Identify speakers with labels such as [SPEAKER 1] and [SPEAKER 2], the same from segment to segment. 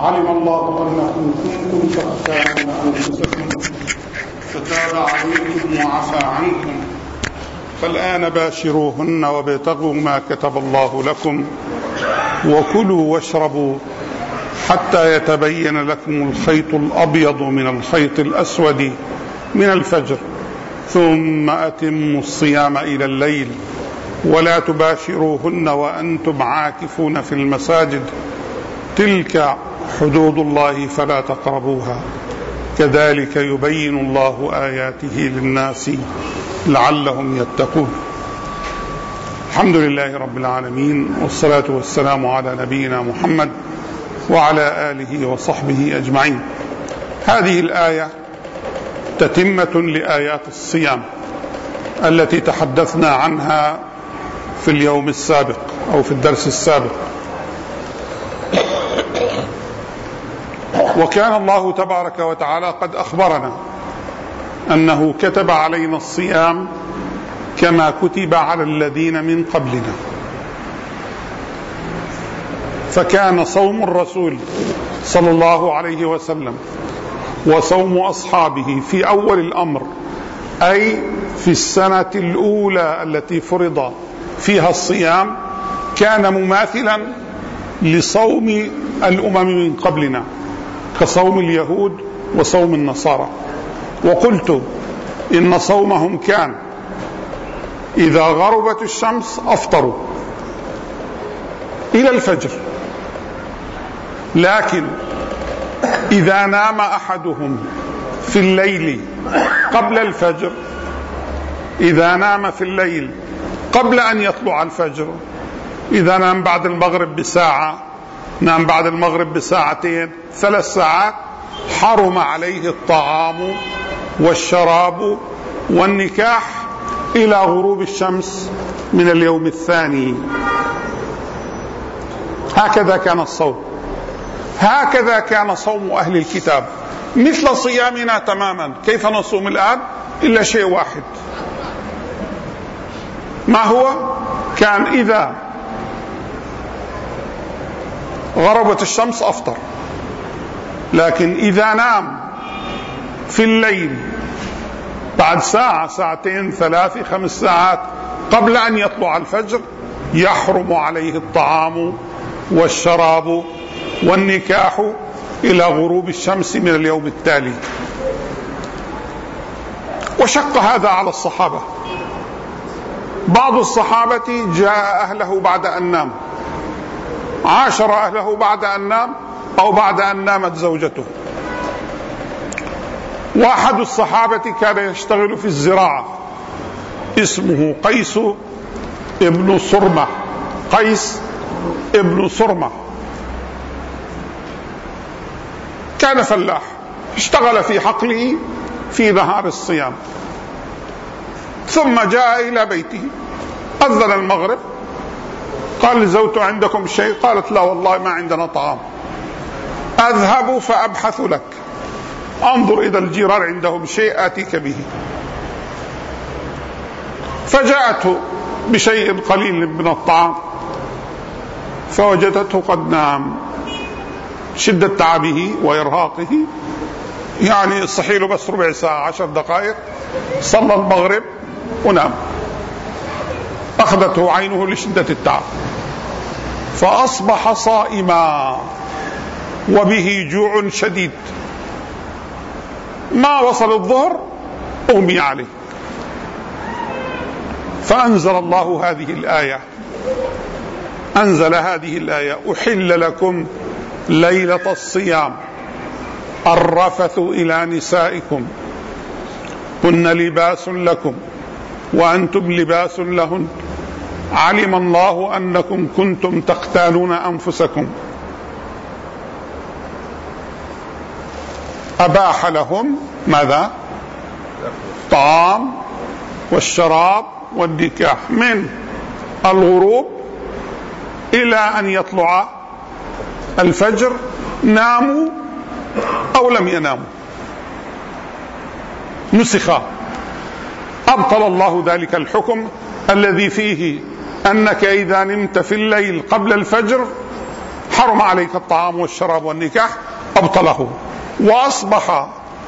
[SPEAKER 1] علم الله أنكم كنتم تختانون أنفسكم فتاب عليكم وعفى عنكم فالآن باشروهن وابتغوا ما كتب الله لكم وكلوا واشربوا حتى يتبين لكم الخيط الأبيض من الخيط الأسود من الفجر ثم أتموا الصيام إلى الليل ولا تباشروهن وأنتم عاكفون في المساجد تلك حدود الله فلا تقربوها كذلك يبين الله آياته للناس لعلهم يتقون. الحمد لله رب العالمين، والصلاة والسلام على نبينا محمد وعلى آله وصحبه أجمعين. هذه الآية تتمة لآيات الصيام التي تحدثنا عنها في اليوم السابق أو في الدرس السابق. وكان الله تبارك وتعالى قد أخبرنا أنه كتب علينا الصيام كما كتب على الذين من قبلنا، فكان صوم الرسول صلى الله عليه وسلم وصوم أصحابه في أول الأمر، أي في السنة الأولى التي فرض فيها الصيام، كان مماثلا لصوم الأمم من قبلنا كصوم اليهود وصوم النصارى. وقلت إن صومهم كان إذا غربت الشمس أفطروا إلى الفجر، لكن إذا نام أحدهم في الليل قبل الفجر، إذا نام في الليل قبل أن يطلع الفجر، إذا نام بعد المغرب بساعة، نام بعد المغرب بساعتين، 3 ساعات، حرم عليه الطعام والشراب والنكاح إلى غروب الشمس من اليوم الثاني. هكذا كان الصوم، هكذا كان صوم أهل الكتاب، مثل صيامنا تماما. كيف نصوم الآن؟ إلا شيء واحد، ما هو؟ كان إذا غربت الشمس أفطر، لكن إذا نام في الليل بعد ساعة، ساعتين، 3، 5 ساعات قبل أن يطلع الفجر، يحرم عليه الطعام والشراب والنكاح إلى غروب الشمس من اليوم التالي. وشق هذا على الصحابة. بعض الصحابة جاء أهله بعد أن نام، عاشر أهله بعد أن نام أو بعد أن نامت زوجته. واحد الصحابة كان يشتغل في الزراعة، اسمه قيس ابن صرمة، قيس ابن صرمة، كان فلاح، اشتغل في حقله في نهار الصيام، ثم جاء إلى بيته، أذن المغرب، قال لزوجته عندكم شيء؟ قالت لا والله ما عندنا طعام. أذهب فأبحث لك، أنظر إذا الجيران عندهم شيء آتيك به. فجاءته بشيء قليل من الطعام فوجدته قد نام، شدة تعبه وإرهاقه، يعني صحيله بس ربع ساعة 10 دقائق، صلى المغرب ونام، أخذته عينه لشدة التعب، فأصبح صائما وبه جوع شديد. ما وصل الظهر أغمي عليه، فأنزل الله هذه الآية، أنزل هذه الآية: أحل لكم ليلة الصيام الرفث إلى نسائكم هن لباس لكم وأنتم لباس لهن علم الله أنكم كنتم تختانون أنفسكم أباح لهم ماذا؟ الطعام والشراب والنكاح من الغروب إلى أن يطلع الفجر، ناموا أو لم يناموا، نسخا. أبطل الله ذلك الحكم الذي فيه أنك إذا نمت في الليل قبل الفجر حرم عليك الطعام والشراب والنكاح أبطله، وأصبح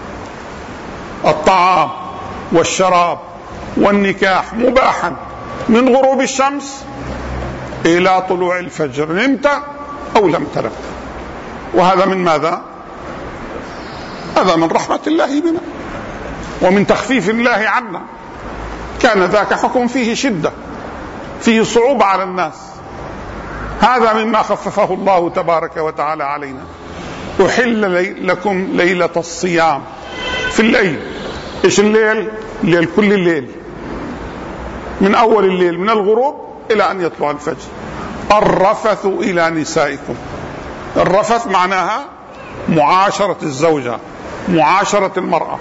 [SPEAKER 1] الطعام والشراب والنكاح مباحا من غروب الشمس إلى طلوع الفجر، نمت أو لم تنم. وهذا من ماذا؟ هذا من رحمة الله بنا ومن تخفيف الله عنا. كان ذاك حكم فيه شدة، فيه صعوبة على الناس، هذا مما خففه الله تبارك وتعالى علينا. أحل لكم ليلة الصيام في الليل. إيش الليل؟ الليل كل الليل، من أول الليل من الغروب إلى أن يطلع الفجر. الرفث إلى نسائكم. الرفث معناها معاشرة الزوجة، معاشرة المرأة.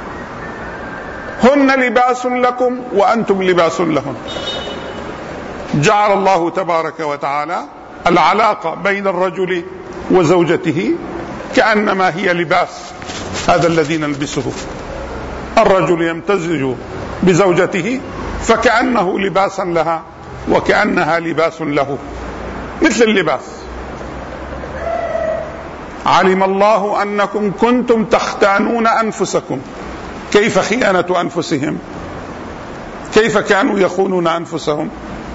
[SPEAKER 1] هن لباس لكم وأنتم لباس لهن. جعل الله تبارك وتعالى العلاقة بين الرجل وزوجته كأنما هي لباس، هذا الذي نلبسه. الرجل يمتزج بزوجته فكأنه لباسا لها وكأنها لباس له، مثل اللباس. علم الله أنكم كنتم تختانون أنفسكم. كيف خيانة أنفسهم؟ كيف كانوا يخونون أنفسهم؟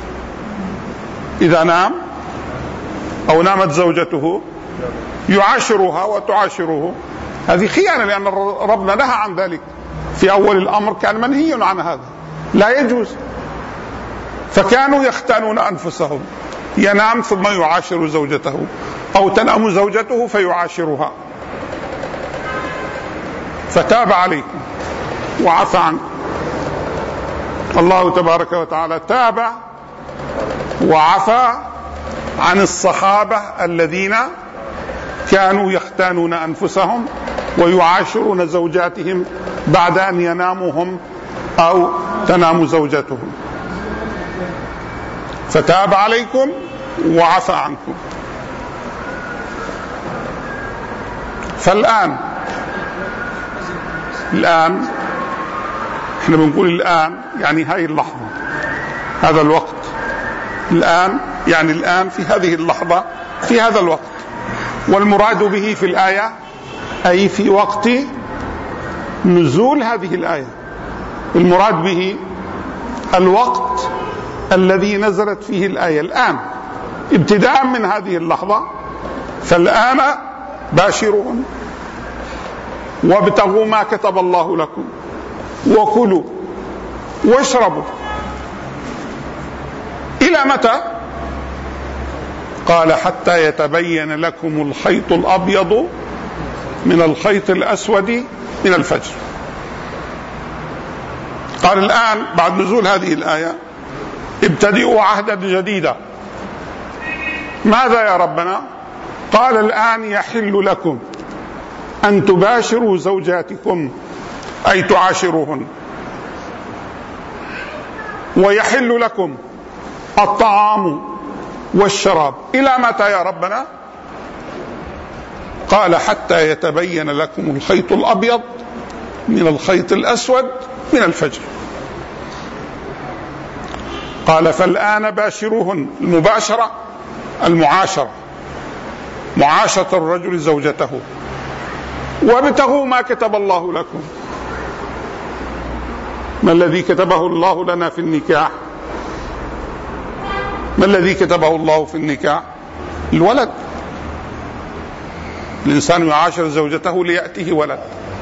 [SPEAKER 1] إذا نام أو نامت زوجته يعاشرها وتعاشره، هذه خيانة، لأن ربنا نهى عن ذلك في أول الأمر، كان منهي عن هذا، لا يجوز. فكانوا يختانون أنفسهم، ينام ثم يعاشر زوجته، أو تنام زوجته فيعاشرها. فتاب عليكم وعفى عنكم. الله تبارك وتعالى تاب وعفى عن الصحابة الذين كانوا يختانون أنفسهم ويعاشرون زوجاتهم بعد أن يناموا هم أو تنام زوجتهم. فتاب عليكم وعفى عنكم. فالآن احنا بنقول الآن يعني هاي اللحظة، هذا الوقت. الآن يعني الآن في هذه اللحظة، في هذا الوقت. والمراد به في الآية أي في وقت نزول هذه الآية. المراد به الوقت الذي نزلت فيه الآية، الآن ابتداء من هذه اللحظة. فالآن باشرون وابتغوا ما كتب الله لكم وكلوا واشربوا. إلى متى؟ قال حتى يتبين لكم الخيط الأبيض من الخيط الأسود من الفجر. قال الآن بعد نزول هذه الآية ابتدئوا عهدا جديدا. ماذا يا ربنا؟ قال الآن يحل لكم أن تباشروا زوجاتكم أي تعاشروهن، ويحل لكم الطعام والشراب. إلى متى يا ربنا؟ قال حتى يتبين لكم الخيط الأبيض من الخيط الأسود من الفجر. قال فالآن باشروهن. المباشرة المعاشرة، معاشرة الرجل زوجته. وابتغوا ما كتب الله لكم. ما الذي كتبه الله لنا في النكاح؟ ما الذي كتبه الله في النكاح؟ الولد. الإنسان يعاشر زوجته ليأتيه ولد،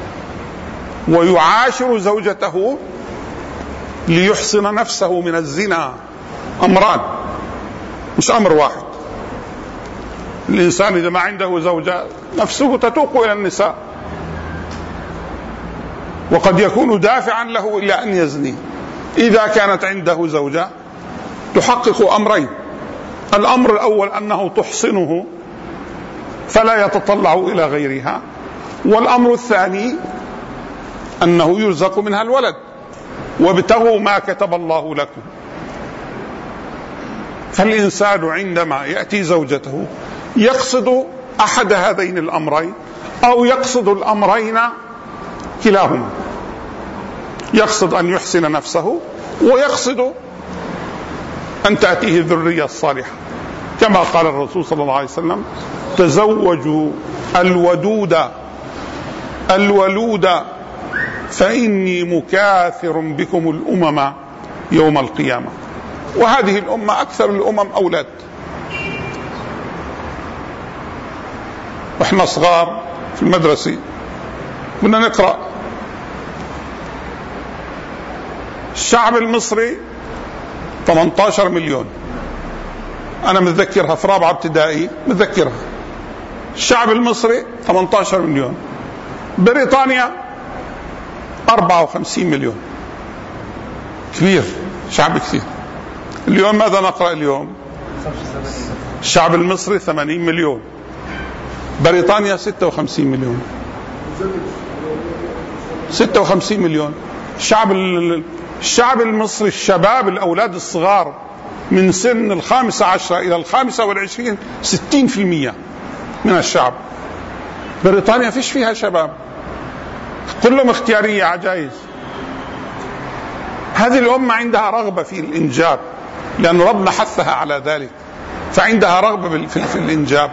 [SPEAKER 1] ويعاشر زوجته ليحصن نفسه من الزنا. أمران مش أمر واحد. الإنسان إذا ما عنده زوجة نفسه تتوق إلى النساء، وقد يكون دافعا له إلى أن يزني. إذا كانت عنده زوجة تحقق أمرين: الأمر الأول أنه تحصنه فلا يتطلع إلى غيرها، والأمر الثاني أنه يرزق منها الولد. وابتغوا ما كتب الله لكم. فالإنسان عندما يأتي زوجته يقصد أحد هذين الأمرين أو يقصد الأمرين كلاهما. يقصد أن يحسن نفسه، ويقصد أن تأتيه الذرية الصالحة، كما قال الرسول صلى الله عليه وسلم: تزوجوا الولود فإني مكاثر بكم الأمم يوم القيامة. وهذه الأمة أكثر الأمم أولاد. وإحنا صغار في المدرسة كنا نقرأ الشعب المصري 18 مليون، أنا متذكرها في رابعة ابتدائي، متذكرها الشعب المصري 18 مليون. بريطانيا 54 مليون، كبير، شعب كثير. اليوم ماذا نقرأ اليوم؟ الشعب المصري 80 مليون، بريطانيا 56 مليون، 56 مليون. الشعب المصري، الشباب الأولاد الصغار من سن 15 إلى 25 60% من الشعب. بريطانيا فيش فيها شباب، كلهم اختيارية عجائز. هذه الأمة عندها رغبة في الإنجاب لأن ربنا حثها على ذلك، فعندها رغبة في الإنجاب،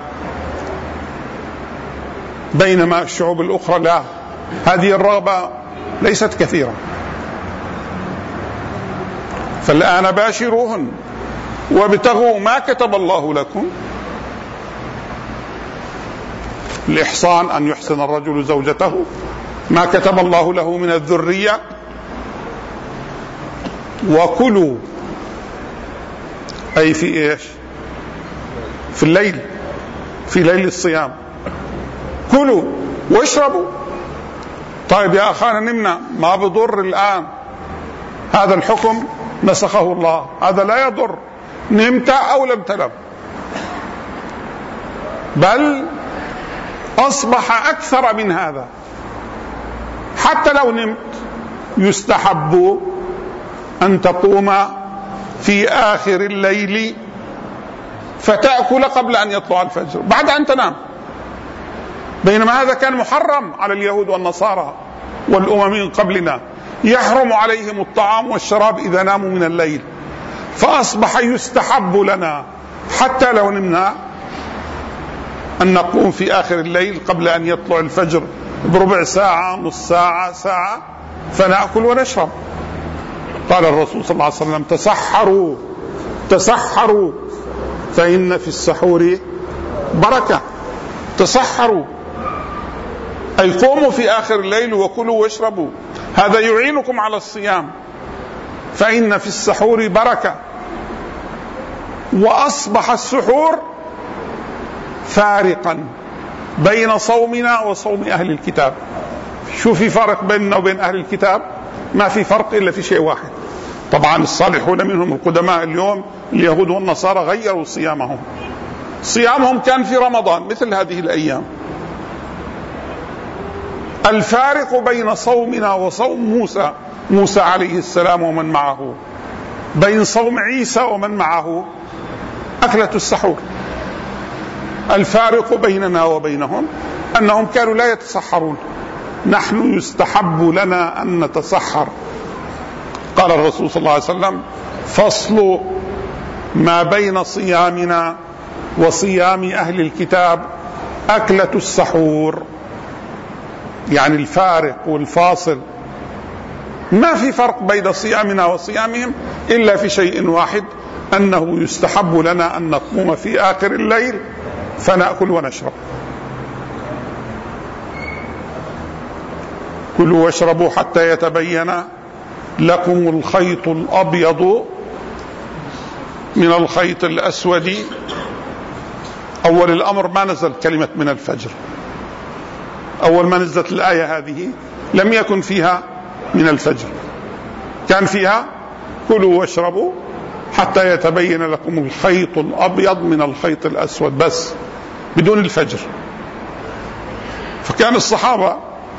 [SPEAKER 1] بينما الشعوب الأخرى لا، هذه الرغبة ليست كثيرة. فالآن باشروهن وابتغوا ما كتب الله لكم. الإحصان أن يحسن الرجل زوجته، ما كتب الله له من الذرية. وكلوا، أي في إيش؟ في الليل، في ليل الصيام، كلوا واشربوا. طيب يا أخانا نمنا، ما بضر الآن، هذا الحكم نسخه الله، هذا لا يضر، نمت أو لم تنم، بل أصبح أكثر من هذا. حتى لو نمت يستحب أن تقوم في آخر الليل فتأكل قبل أن يطلع الفجر بعد أن تنام، بينما هذا كان محرم على اليهود والنصارى والأمم من قبلنا، يحرم عليهم الطعام والشراب إذا ناموا من الليل، فأصبح يستحب لنا حتى لو نمنا أن نقوم في آخر الليل قبل أن يطلع الفجر بربع ساعة، نص ساعة، ساعة، فنأكل ونشرب. قال الرسول صلى الله عليه وسلم: تسحروا فإن في السحور بركة. تسحروا أي قوموا في آخر الليل وكلوا واشربوا، هذا يعينكم على الصيام، فإن في السحور بركة. وأصبح السحور فارقا بين صومنا وصوم أهل الكتاب. شو في فرق بيننا وبين أهل الكتاب؟ ما في فرق إلا في شيء واحد. طبعا الصالحون منهم القدماء اليوم اليهود والنصارى غيروا صيامهم كان في رمضان مثل هذه الأيام. الفارق بين صومنا وصوم موسى عليه السلام ومن معه، بين صوم عيسى ومن معه، أكلة السحور. الفارق بيننا وبينهم أنهم كانوا لا يتسحرون، نحن يستحب لنا أن نتسحر. قال الرسول صلى الله عليه وسلم: فصل ما بين صيامنا وصيام أهل الكتاب أكلة السحور. يعني الفارق والفاصل، ما في فرق بين صيامنا وصيامهم إلا في شيء واحد، أنه يستحب لنا أن نقوم في آخر الليل فنأكل ونشرب. كلوا واشربوا حتى يتبين لكم الخيط الأبيض من الخيط الأسود. أول الأمر ما نزل كلمة من الفجر، أول ما نزلت الآية هذه لم يكن فيها من الفجر، كان فيها كلوا واشربوا حتى يتبين لكم الخيط الأبيض من الخيط الأسود، بس بدون الفجر. فكان الصحابة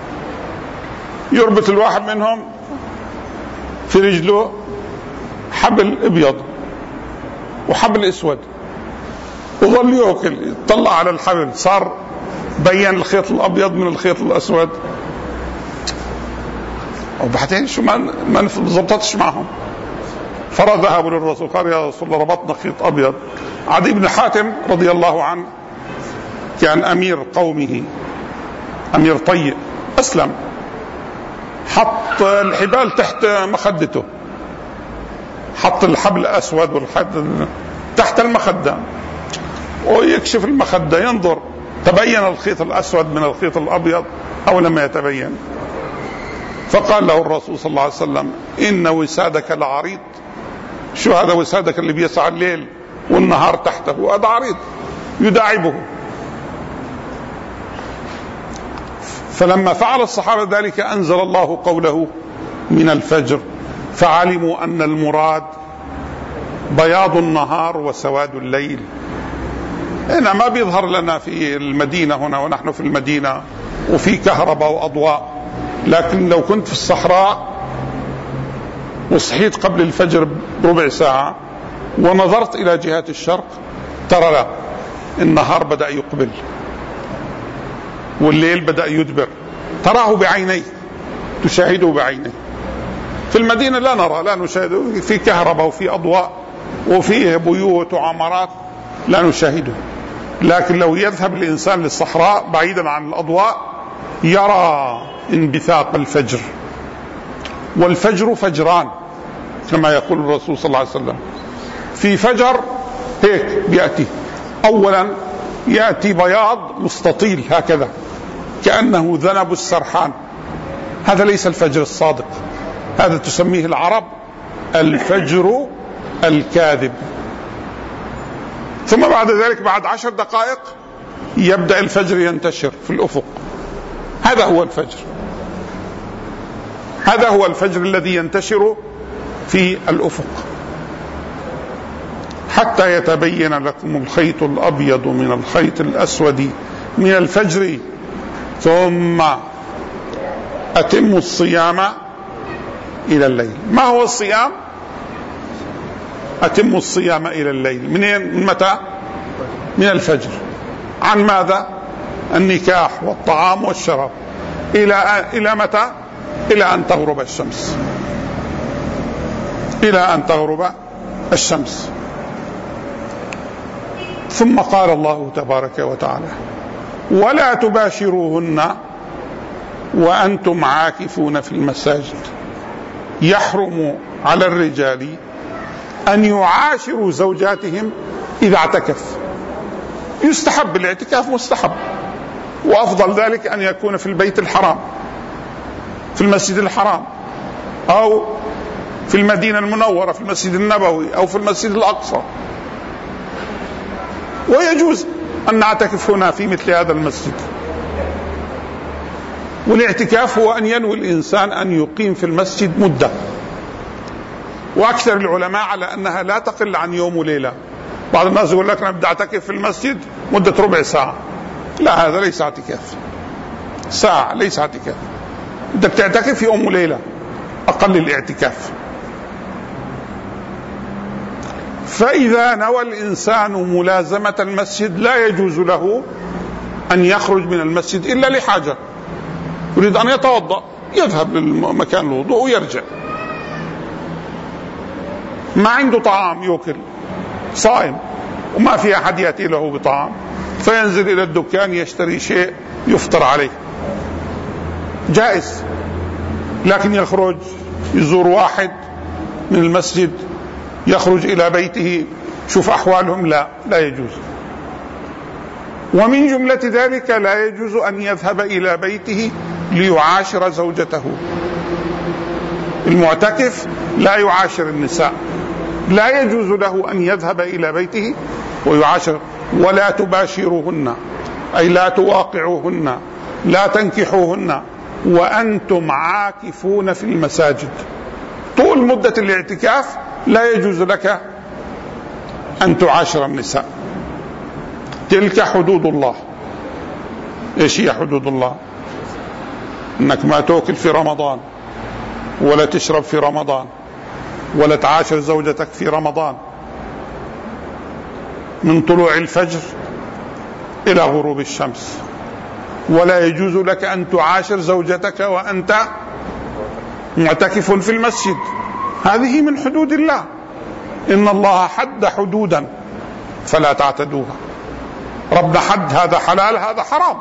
[SPEAKER 1] يربط الواحد منهم في رجله حبل أبيض وحبل أسود، وظل يأكل، يطلع على الحبل، صار بين الخيط الأبيض من الخيط الأسود، وبعدين شو ما ضبطتش معهم. فذهبوا للرسول قال يا رسول الله ربطنا خيط أبيض. عدي بن حاتم رضي الله عنه كان أمير قومه، أمير طيء، أسلم، حط الحبال تحت مخدته، حط الحبل الأسود والحبل تحت المخدة، ويكشف المخدة ينظر تبين الخيط الأسود من الخيط الأبيض أو لم يتبين. فقال له الرسول صلى الله عليه وسلم إن وسادك لعريض. شو هذا وسادك اللي بيسعى الليل والنهار تحته؟ هذا عريض يداعبه. فلما فعل الصحابة ذلك أنزل الله قوله من الفجر فعلموا أن المراد بياض النهار وسواد الليل. هنا ما بيظهر لنا في المدينة هنا ونحن في المدينة وفي كهرباء وأضواء، لكن لو كنت في الصحراء وصحيت قبل الفجر بربع ساعة ونظرت إلى جهة الشرق ترى لا، النهار بدأ يقبل والليل بدأ يدبر، تراه بعينيك، تشاهده بعينيك. في المدينة لا نرى، لا نشاهده، في كهرباء وفي أضواء وفيه بيوت وعمارات لا نشاهده. لكن لو يذهب الإنسان للصحراء بعيدا عن الأضواء يرى انبثاق الفجر. والفجر فجران كما يقول الرسول صلى الله عليه وسلم. في فجر هيك بيأتي، أولا يأتي بياض مستطيل هكذا كأنه ذنب السرحان، هذا ليس الفجر الصادق، هذا تسميه العرب الفجر الكاذب. ثم بعد ذلك بعد 10 دقائق يبدأ الفجر ينتشر في الأفق، هذا هو الفجر، هذا هو الفجر الذي ينتشر في الأفق حتى يتبين لكم الخيط الأبيض من الخيط الأسود من الفجر ثم أتموا الصيام إلى الليل. ما هو الصيام؟ أتموا الصيام إلى الليل. من متى؟ من الفجر. عن ماذا؟ النكاح والطعام والشراب. إلى متى؟ إلى أن تغرب الشمس، إلى أن تغرب الشمس. ثم قال الله تبارك وتعالى ولا تباشروهن وأنتم عاكفون في المساجد. يحرم على الرجال أن يعاشروا زوجاتهم إذا اعتكف. يستحب الاعتكاف، مستحب، وأفضل ذلك أن يكون في البيت الحرام، في المسجد الحرام، أو في المدينة المنورة في المسجد النبوي، أو في المسجد الأقصى. ويجوز أن نعتكف هنا في مثل هذا المسجد. والاعتكاف هو أن ينوي الإنسان أن يقيم في المسجد مدة، وأكثر العلماء على أنها لا تقل عن يوم وليلة. بعض الناس يقول لك أنا بدي أعتكف في المسجد مدة ربع ساعة، لا، هذا ليس اعتكاف، ساعة ليس اعتكاف، بدك تعتكف في يوم وليلة أقل الاعتكاف. فإذا نوى الإنسان ملازمة المسجد لا يجوز له أن يخرج من المسجد إلا لحاجة، يريد أن يتوضأ يذهب للمكان الوضوء ويرجع، ما عنده طعام يأكل، صائم وما في أحد يأتي له بطعام، فينزل إلى الدكان يشتري شيء يفطر عليه، جائز. لكن يخرج يزور واحد من المسجد، يخرج إلى بيته شوف أحوالهم، لا يجوز. ومن جملة ذلك لا يجوز أن يذهب إلى بيته ليعاشر زوجته. المعتكف لا يعاشر النساء، لا يجوز له أن يذهب إلى بيته ويعاشر. ولا تباشروهن أي لا تواقعوهن، لا تنكحوهن وأنتم عاكفون في المساجد. طول مدة الاعتكاف لا يجوز لك أن تعاشر النساء. تلك حدود الله. إيش هي حدود الله؟ إنك ما تأكل في رمضان، ولا تشرب في رمضان، ولا تعاشر زوجتك في رمضان من طلوع الفجر إلى غروب الشمس. ولا يجوز لك أن تعاشر زوجتك وأنت معتكف في المسجد، هذه من حدود الله. إن الله حد حدودا فلا تعتدوها. ربنا حد هذا حلال هذا حرام،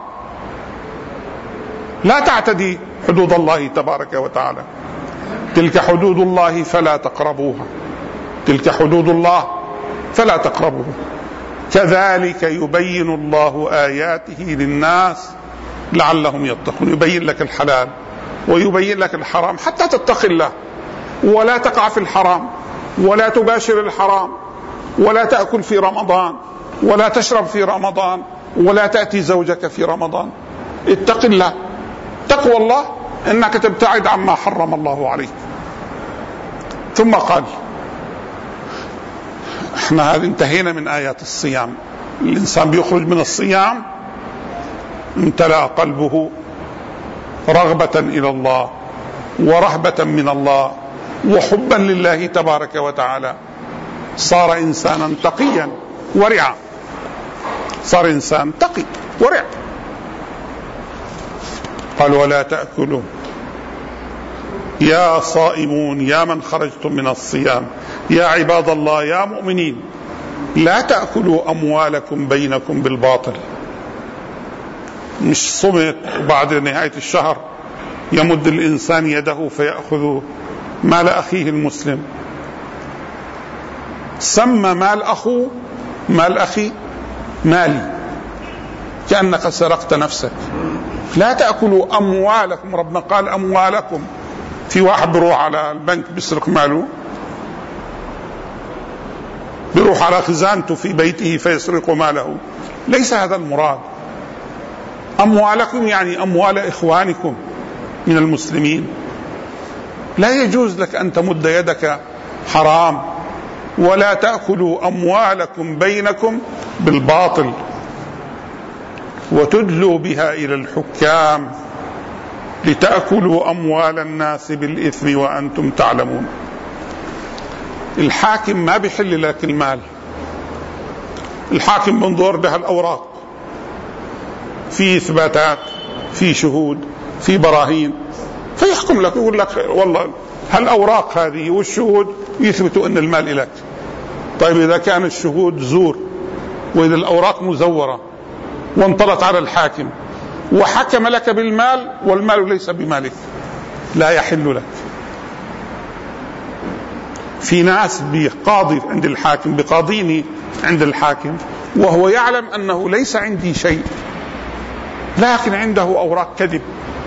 [SPEAKER 1] لا تعتدي حدود الله تبارك وتعالى. تلك حدود الله فلا تقربوها، تلك حدود الله فلا تقربوها. كذلك يبين الله آياته للناس لعلهم يتقون. يبين لك الحلال ويبين لك الحرام حتى تتقي الله ولا تقع في الحرام ولا تباشر الحرام ولا تأكل في رمضان ولا تشرب في رمضان ولا تأتي زوجك في رمضان. اتق الله. تقوى الله انك تبتعد عما حرم الله عليك. ثم قال احنا هذه انتهينا من آيات الصيام. الإنسان بيخرج من الصيام امتلأ قلبه رغبة إلى الله ورهبة من الله وحبا لله تبارك وتعالى، صار إنسانا تقيا ورعا، صار إنسان تقي ورع. قال ولا تأكلوا يا صائمون يا من خرجتم من الصيام يا عباد الله يا مؤمنين لا تأكلوا أموالكم بينكم بالباطل. مش صمت وبعد نهاية الشهر يمد الإنسان يده فيأخذ مال أخيه المسلم. سمى مال أخوه مال أخي مالي، كأنك سرقت نفسك. لا تأكلوا أموالكم. ربنا قال أموالكم. في واحد بيروح على البنك بيسرق ماله، بيروح على خزانته في بيته فيسرق ماله. ليس هذا المراد. أموالكم يعني أموال إخوانكم من المسلمين. لا يجوز لك أن تمد يدك حرام. ولا تأكلوا أموالكم بينكم بالباطل وتدلوا بها إلى الحكام لتأكلوا أموال الناس بالإثم وأنتم تعلمون. الحاكم ما بيحل لك المال. الحاكم بنظر بها الأوراق، في إثباتات، في شهود، في براهين، فيحكم لك يقول لك والله هالأوراق هذه والشهود يثبتوا أن المال لك. طيب إذا كان الشهود زور وإذا الأوراق مزورة وانطلت على الحاكم وحكم لك بالمال والمال ليس بمالك، لا يحل لك. في ناس بقاضي عند الحاكم، بقاضيني عند الحاكم وهو يعلم أنه ليس عندي شيء، لكن عنده أوراق كذب،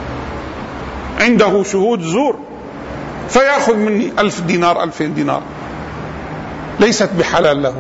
[SPEAKER 1] عنده شهود زور، فيأخذ مني 1000 دينار 2000 دينار، ليست بحلال له.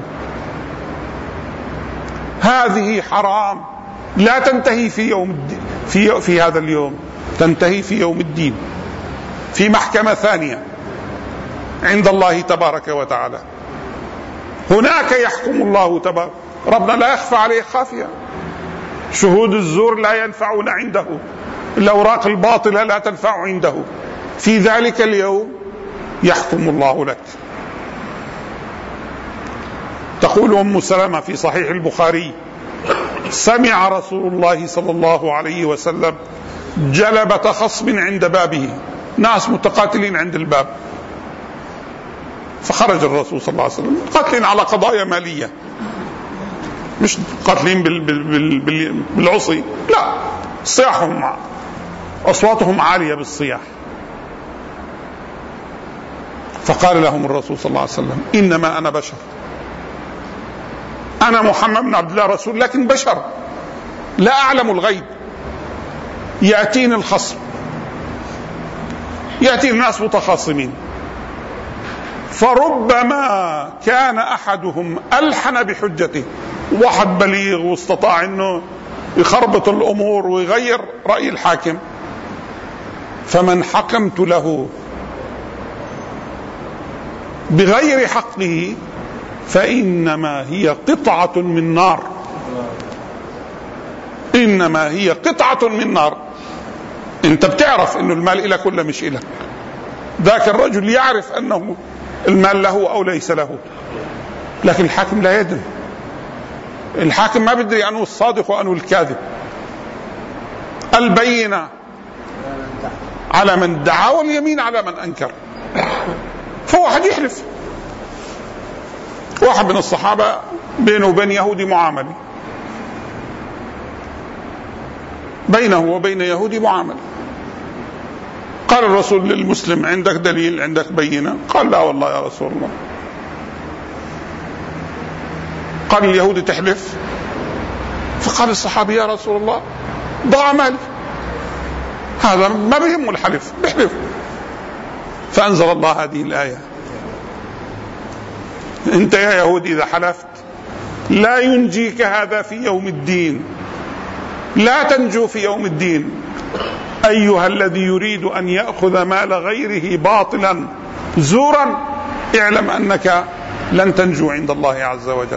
[SPEAKER 1] هذه حرام، لا تنتهي في يوم في هذا اليوم، تنتهي في يوم الدين في محكمة ثانية عند الله تبارك وتعالى. هناك يحكم الله تبارك. ربنا لا يخفى عليه خافية. شهود الزور لا ينفعون عنده، الأوراق الباطلة لا تنفع عنده. في ذلك اليوم يحكم الله لك. تقول أم سلمة في صحيح البخاري: سمع رسول الله صلى الله عليه وسلم جلبة خصم عند بابه، ناس متقاتلين عند الباب، فخرج الرسول صلى الله عليه وسلم، قاتلين على قضايا مالية، مش قاتلين بالعصي، لا، صياحهم أصواتهم عالية بالصياح. فقال لهم الرسول صلى الله عليه وسلم: إنما أنا بشر، أنا محمد بن عبد الله رسول، لكن بشر لا أعلم الغيب. يأتيني الخصم، يأتي الناس متخاصمين، فربما كان أحدهم ألحن بحجته، واحد بليغ واستطاع أنه يخربط الأمور ويغير رأي الحاكم، فمن حكمت له بغير حقه فإنما هي قطعة من نار، إنما هي قطعة من نار. أنت بتعرف أنه المال إلك ولا مش إلك، ذاك الرجل يعرف أنه المال له أو ليس له، لكن الحاكم لا يدري. الحاكم ما بيدري أنه الصادق وأنه الكاذب. البينة على من دعا واليمين على من أنكر. فواحد يحلف واحد من الصحابة بينه وبين يهودي معاملة، بينه وبين يهودي معاملة. قال الرسول للمسلم: عندك دليل؟ عندك بينة؟ قال: لا والله يا رسول الله. قال اليهودي: تحلف؟ فقال الصحابي: يا رسول الله ضاع مالي، هذا ما بيهمه الحلف، بيحلف. فأنزل الله هذه الآية: أنت يا يهودي إذا حلفت لا ينجيك هذا في يوم الدين، لا تنجو في يوم الدين. أيها الذي يريد أن يأخذ مال غيره باطلا زورا، اعلم أنك لن تنجو عند الله عز وجل،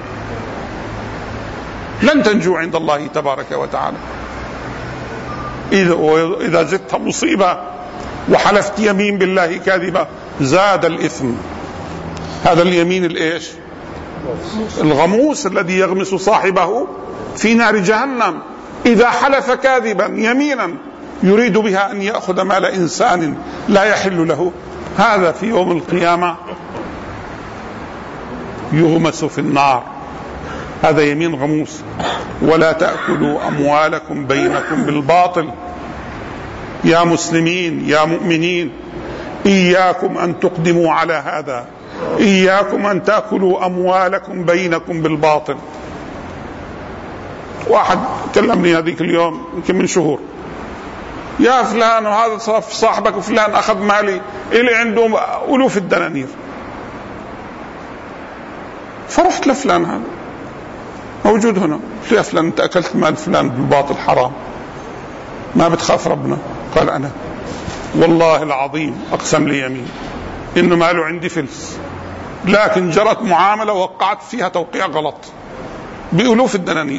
[SPEAKER 1] لن تنجو عند الله تبارك وتعالى. إذا زدت مصيبة وحلفت يمين بالله كاذبة زاد الإثم. هذا اليمين الإيش؟ الغموس الذي يغمس صاحبه في نار جهنم. إذا حلف كاذبا يمينا يريد بها أن يأخذ مال إنسان لا يحل له، هذا في يوم القيامة يغمس في النار. هذا يمين غموس. ولا تأكلوا أموالكم بينكم بالباطل. يا مسلمين يا مؤمنين، إياكم أن تقدموا على هذا، إياكم أن تأكلوا أموالكم بينكم بالباطل. واحد كلمني هذيك اليوم يمكن من شهور: يا فلان وهذا صاحبك فلان أخذ مالي إلي عنده ألوف الدنانير. فرحت لفلان هذا موجود هنا، قلت: يا فلان أنت أكلت مال فلان بالباطل حرام، ما بتخاف ربنا؟ قال: أنا والله العظيم أقسم لي يمين إنه ماله عندي فلس، لكن جرت معاملة وقعت فيها توقيع غلط بألوف الدنانير.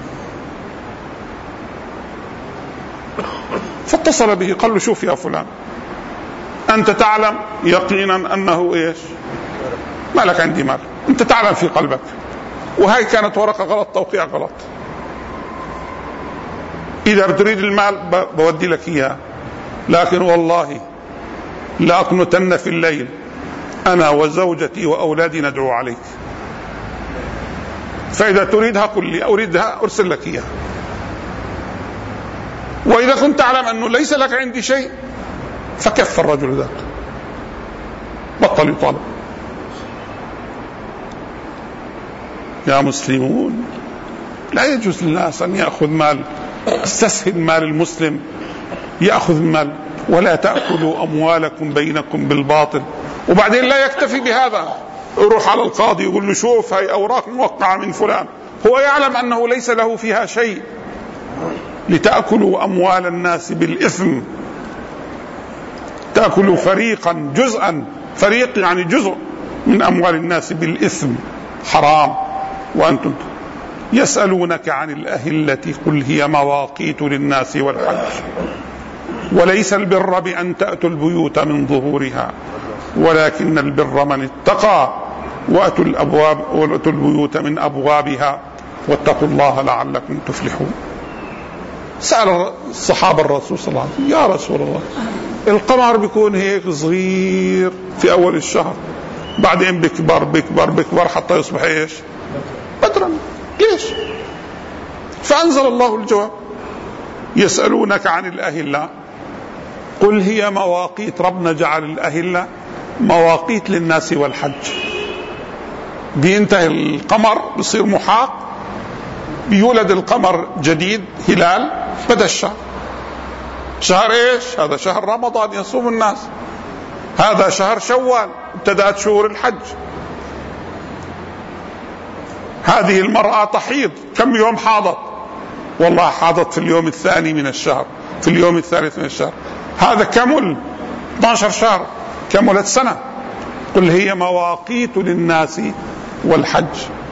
[SPEAKER 1] فاتصل به قال له: شوف يا فلان، أنت تعلم يقينا أنه إيش؟ ما لك عندي مال، أنت تعلم في قلبك، وهي كانت ورقة غلط، توقيع غلط. إذا بتريد المال بودي لك إياه، لكن والله لا أقنتن في الليل أنا وزوجتي وأولادي ندعو عليك، فإذا تريدها قل لي، أريدها أرسل لك إياها، وإذا كنت تعلم أنه ليس لك عندي شيء فكف الرجل ذاك، بطل يطالب. يا مسلمون، لا يجوز للناس أن يأخذ مال، استسهل مال المسلم، يأخذ المال. ولا تأكلوا أموالكم بينكم بالباطل. وبعدين لا يكتفي بهذا، يروح على القاضي يقول له: شوف هاي أوراق موقعة من فلان، هو يعلم أنه ليس له فيها شيء. لتأكلوا أموال الناس بالإثم، تأكلوا فريقا جزءا، فريق يعني جزء من أموال الناس بالإثم، حرام. وأنتم يسألونك عن الأهلة قل هي مواقيت للناس والحج وليس البر بأن تأتوا البيوت من ظهورها ولكن البر من اتقى وأتوا البيوت من أبوابها واتقوا الله لعلكم تفلحون. سأل الصحابة الرسول صلى الله عليه وسلم: يا رسول الله، القمر بيكون هيك صغير في أول الشهر، بعدين بكبر بكبر بكبر حتى يصبح إيش؟ بدرا، ليش؟ فأنزل الله الجواب: يسألونك عن الأهلة قل هي مواقيت. ربنا جعل الأهلة مواقيت للناس والحج. بينتهي القمر بيصير محاق، بيولد القمر جديد هلال، بدأ الشهر. شهر ايش؟ هذا شهر رمضان يصوم الناس، هذا شهر شوال ابتدأت شهور الحج. هذه المرأة تحيض، كم يوم حاضت؟ والله حاضت في اليوم الثاني من الشهر، في اليوم الثالث من الشهر. هذا كمل 12 شهر، كملت سنة. قل هي مواقيت للناس والحج.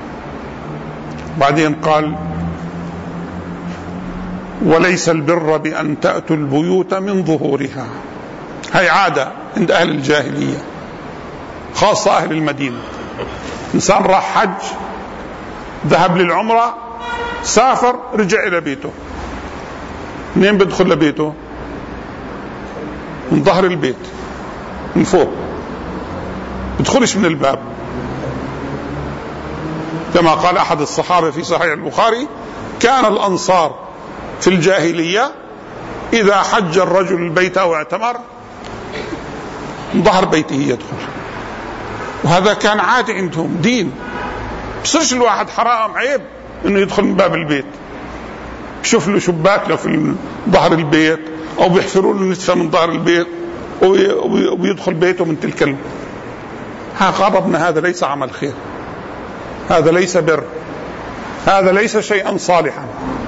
[SPEAKER 1] بعدين قال: وليس البر بأن تأتوا البيوت من ظهورها. هي عادة عند أهل الجاهلية، خاصة أهل المدينة. إنسان راح حج، ذهب للعمرة، سافر، رجع إلى بيته، منين بدخل لبيته؟ من ظهر البيت، من فوق، بدخلش من الباب. كما قال أحد الصحابة في صحيح البخاري: كان الأنصار في الجاهلية إذا حج الرجل البيت أو اعتمر من ظهر بيته يدخل، وهذا كان عادي عندهم، دين. بصيرش الواحد حرام عيب إنه يدخل من باب البيت، بشوف له شباك له في ظهر البيت، أو بيحفروا له نتفة من ظهر البيت ويدخل بيته من تلك غضبنا. هذا ليس عمل خير، هذا ليس بر، هذا ليس شيئا صالحا.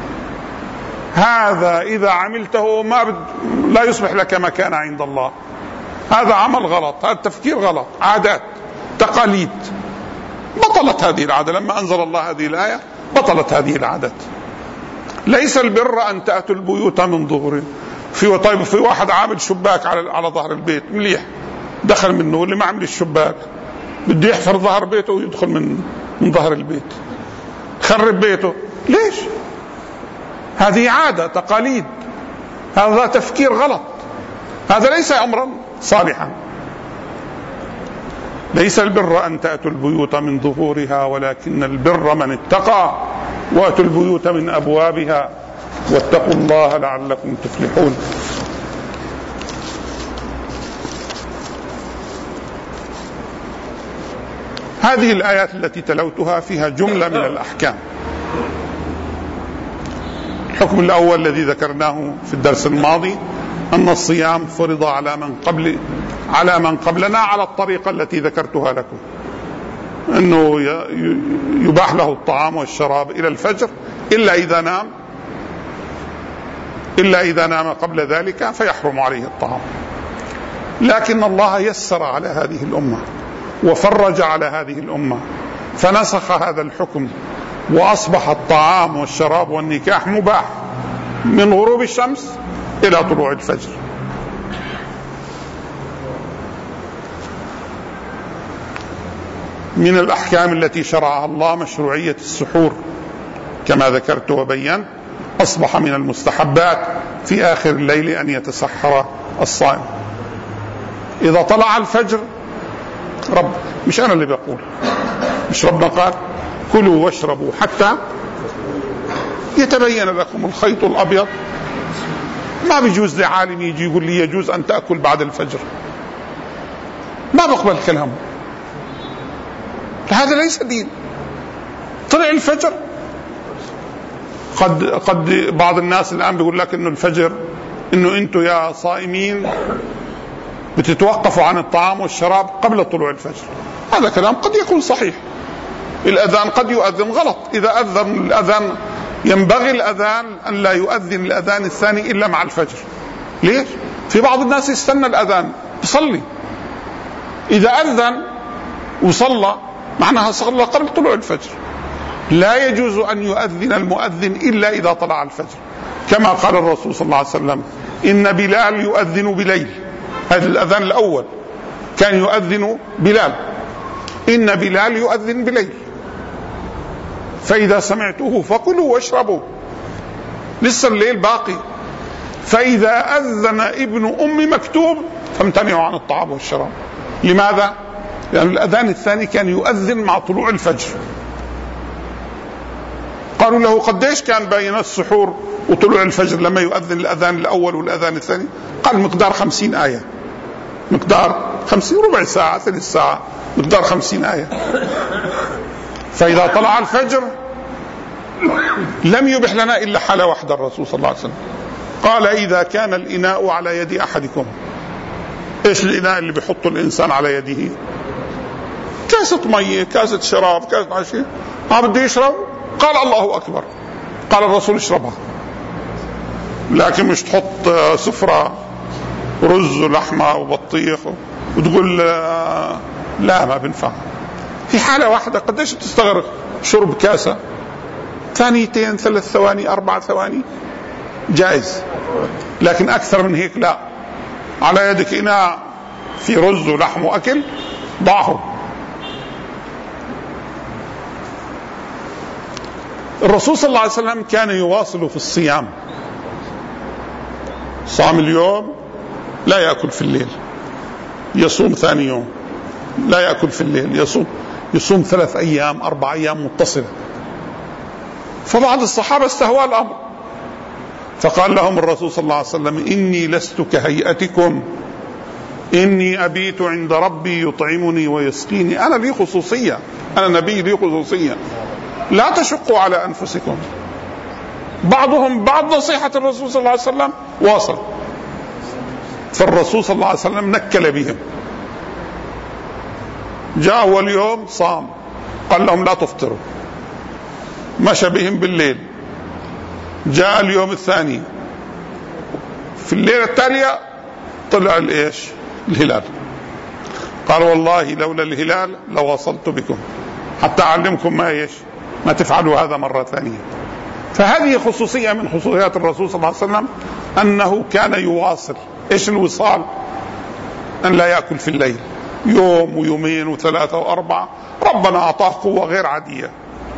[SPEAKER 1] هذا إذا عملته لا يصبح لك مكانة عند الله. هذا عمل غلط، هذا تفكير غلط، عادات، تقاليد. بطلت هذه العادة لما أنزل الله هذه الآية، بطلت هذه العادات. ليس البر أن تأتوا البيوت من ظهور. في واحد عامل شباك على ظهر البيت مليح، دخل منه، واللي ما عمل الشباك بده يحفر ظهر بيته ويدخل من ظهر البيت، خرب بيته. ليش؟ هذه عادة، تقاليد، هذا تفكير غلط، هذا ليس أمرا صالحا. ليس البر أن تأتوا البيوت من ظهورها ولكن البر من اتقى وأتوا البيوت من أبوابها واتقوا الله لعلكم تفلحون. هذه الآيات التي تلوتها فيها جملة من الأحكام. الحكم الأول الذي ذكرناه في الدرس الماضي أن الصيام فرض على من قبلنا على الطريقة التي ذكرتها لكم، أنه يباح له الطعام والشراب إلى الفجر إلا إذا نام قبل ذلك فيحرم عليه الطعام. لكن الله يسر على هذه الأمة وفرج على هذه الأمة، فنسخ هذا الحكم، وأصبح الطعام والشراب والنكاح مباح من غروب الشمس إلى طلوع الفجر. من الأحكام التي شرعها الله مشروعية السحور كما ذكرت وبينت. أصبح من المستحبات في آخر الليل أن يتسحر الصائم. إذا طلع الفجر، مش أنا اللي بقول، مش ربنا قال: كلوا واشربوا حتى يتبين لكم الخيط الأبيض؟ ما بيجوز لعالم يجي يقول لي يجوز أن تأكل بعد الفجر، ما بقبل كلامه، هذا ليس دين. طلع الفجر، قد بعض الناس الآن بيقول لك إنه الفجر، إنه أنتوا يا صائمين بتتوقفوا عن الطعام والشراب قبل طلوع الفجر. هذا كلام قد يكون صحيح. الأذان قد يؤذن غلط. إذا أذن الأذان، ينبغي الأذان أن لا يؤذن الأذان الثاني إلا مع الفجر. ليش؟ في بعض الناس يستنى الأذان يصلي، إذا أذن وصلى معناها صلى قبل طلوع الفجر. لا يجوز أن يؤذن المؤذن إلا إذا طلع الفجر، كما قال الرسول صلى الله عليه وسلم: إن بلال يؤذن بليل. هذا الأذان الأول كان يؤذن بلال، إن بلال يؤذن بليل، فإذا سمعتوه فكلوا واشربوا، لسه الليل باقي. فإذا أذن ابن أم مكتوم فامتنعوا عن الطعام والشراب. لماذا؟ لأن الأذان الثاني كان يؤذن مع طلوع الفجر. قالوا له: قديش كان بين السحور وطلوع الفجر لما يؤذن الأذان الأول والأذان الثاني؟ قال: مقدار 50 آية، مقدار 50، ربع ساعة، ثلث ساعة، مقدار 50 آية. فإذا طلع الفجر لم يبح لنا إلا حالة واحدة الرسول صلى الله عليه وسلم، قال: إذا كان الإناء على يد أحدكم. إيش الإناء اللي بيحط الإنسان على يده؟ كاسة مية، كاسة شراب، كاسة عشية، ما بده يشرب، قال: الله أكبر، قال الرسول: اشربها. لكن مش تحط سفرة رز ولحمة وبطيخ وتقول لا، ما بنفع. في حالة واحدة قديش تستغرق شرب كاسة؟ 2 3 ثواني 4 ثواني جائز، لكن أكثر من هيك لا. على يدك إناء في رز ولحم وأكل، ضعه. الرسول صلى الله عليه وسلم كان يواصل في الصيام، صام اليوم لا يأكل في الليل، يصوم ثاني يوم لا يأكل في الليل، يصوم. يصوم 3 أيام 4 أيام متصلة. فبعض الصحابة استهوى الأمر، فقال لهم الرسول صلى الله عليه وسلم: إني لست كهيئتكم، إني أبيت عند ربي يطعمني ويسقيني. أنا لي خصوصية، أنا نبي لي خصوصية، لا تشقوا على أنفسكم. بعضهم بعض نصيحة الرسول صلى الله عليه وسلم واصل، فالرسول صلى الله عليه وسلم نكل بهم. جاء أول يوم صام، قال لهم لا تفطروا، مشى بهم بالليل. جاء اليوم الثاني، في الليلة التالية طلع الهلال. قال: والله لولا الهلال لوصلت بكم حتى أعلمكم ما تفعلوا هذا مرة ثانية. فهذه خصوصية من خصوصيات الرسول صلى الله عليه وسلم، أنه كان يواصل. إيش الوصال؟ أن لا يأكل في الليل يوم ويومين و3 و4. ربنا أعطاه قوة غير عادية.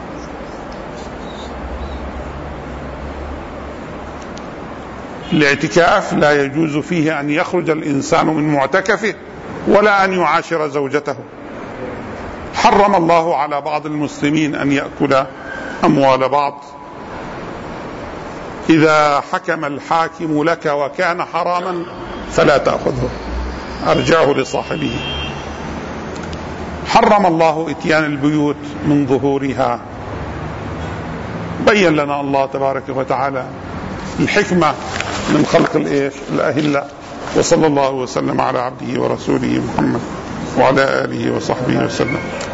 [SPEAKER 1] الاعتكاف لا يجوز فيه أن يخرج الإنسان من معتكفه ولا أن يعاشر زوجته. حرم الله على بعض المسلمين أن يأكل أموال بعض. إذا حكم الحاكم لك وكان حراما فلا تأخذه، أرجعه لصاحبه. حرم الله إتيان البيوت من ظهورها. بين لنا الله تبارك وتعالى الحكمة من خلق الأهلة. وصلى الله وسلم على عبده ورسوله محمد وعلى آله وصحبه وسلم.